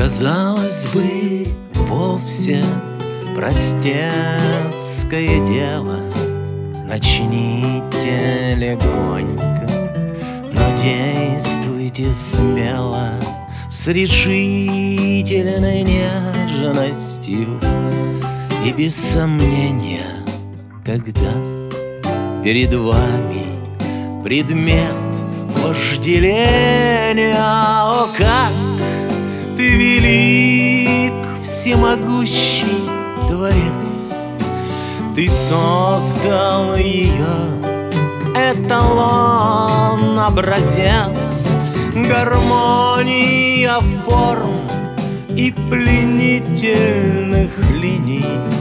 Казалось бы, вовсе простецкое дело. Начните легонько, но действуйте смело, с решительной нежностью и без сомнения, когда перед вами предмет вожделения. О, как ты велик, всемогущий Творец! Ты создал ее, эталон, образец, гармония форм и пленительных линий,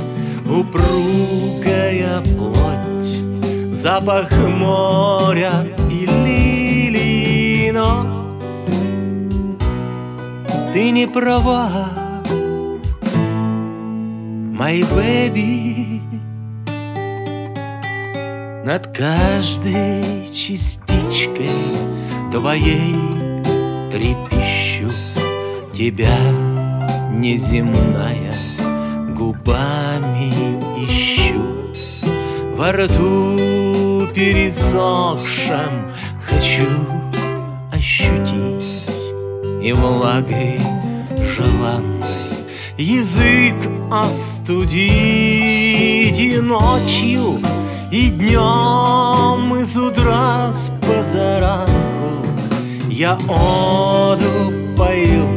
упругая плоть, запах моря и лилий. Но ты не права, my baby. Над каждой частичкой твоей трепещу, тебя неземная губами ищу. Во рту пересохшем хочу ощутить и влагой желанной язык остудить. И ночью, и днем, и с утра с позаранку я оду пою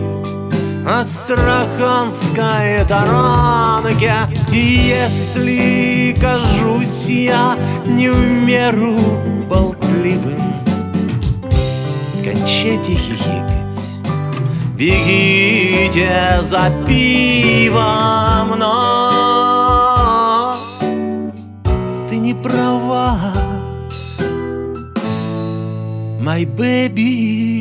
астраханской таранке. И если кажусь я не в меру болтливым, кончайте хихикать, бегите за пивом. Но ты не права, my baby.